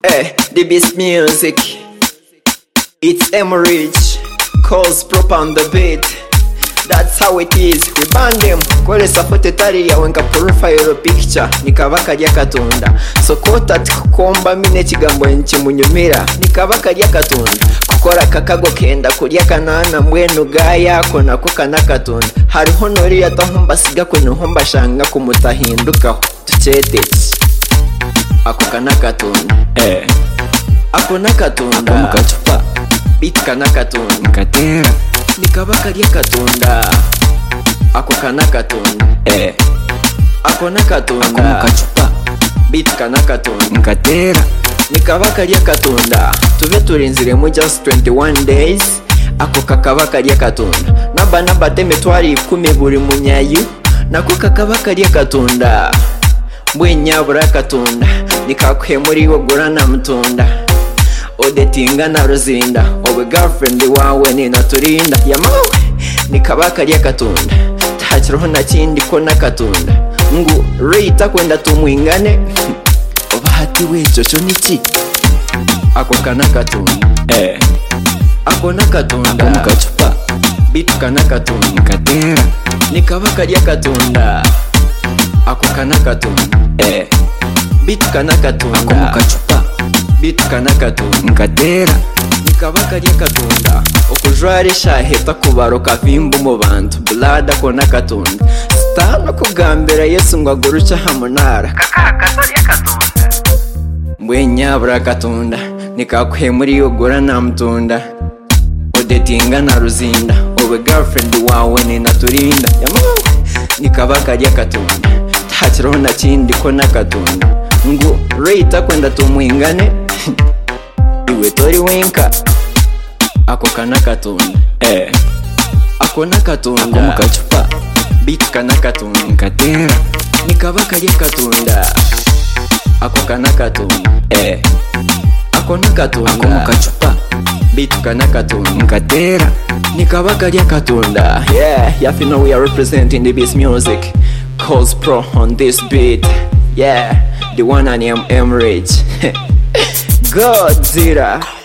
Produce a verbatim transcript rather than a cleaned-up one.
Eh, the best music. It's Emerich, calls prop on the beat. That's how it is. We band them. Kwele safote tari ya wenka profile picture. Nikabaka lya katunda. Sokota tikukomba mine chigambo nchi munyumira. Nikabaka lya katunda. Kukora kakago kenda kulya kanana mwenu gaya kona kuka nakatunda. Hari honori ya tahumba siga kwenu humba shanga kumutahinduka tuchetechi. Ako kanakatunda. Eh. Ako nakatunda. Ako mukachupa. Beat kanakatunda. Nkatera. Nikabaka lya katunda. Ako kanakatunda. Eh. Ako nakatunda. Ako mukachupa. Beat kanakatunda. Nkatera. Nikabaka lya katunda. Tuve turinzire mu just twenty-one days. Ako kakabaka lya katunda. Naba naba teme twari ikumi buri munyayu. Nako kakabaka lya katunda. Mbwenya bura katunda. Nikakwe muri wo gurana mtunda. Odetinga na ruzinda. Owe girlfriend wawe ni naturinda. Yamawe nikabaka lya katunda. Tachiroho na chindi kona katunda. Ngu reita kwenda tumwingane. Obahati we chocho nichi. Ako kanakatunda. Eh. Ako nakatunda. Ako mukachupa. Bitu kanakatunda. Nkatera. Nikabaka lya katunda. Ako kanakatunda. Eh. Bitu kanakatunda. Ako mukachupa. Bitu kanakatunda. Nkatera. Nikabaka lya katunda. Okujwara eshaheta kubaro kavimbu mu bantu. Blada kona katunda. Stano kugambira Yesu ngo aguruca hamunara. Kakakazo lya katunda. Mbwenya bura katunda. Nikakwe muri yogura na mtunda. Odetinga na ruzinda. Owe girlfriend wawe ni naturinda. Yamawe nikabaka lya katunda. Tachiroho na chindi kona katunda. Ngu reita kwenda tumwingane. Iwe tori winka. Ako kanakatunda. Eh. Ako nakatunda. Ako mukachupa. Beat kanakatunda. Nkatera. Nikabaka lya katunda. Ako kanakatunda. Eh. Ako nakatunda. Ako mukachupa. Beat kanakatunda. Nkatera. Nikabaka lya katunda. Yeah, yeah, you know we are representing the best music. Calls Pro on this beat. Yeah, the one I am Emerich. Godzilla.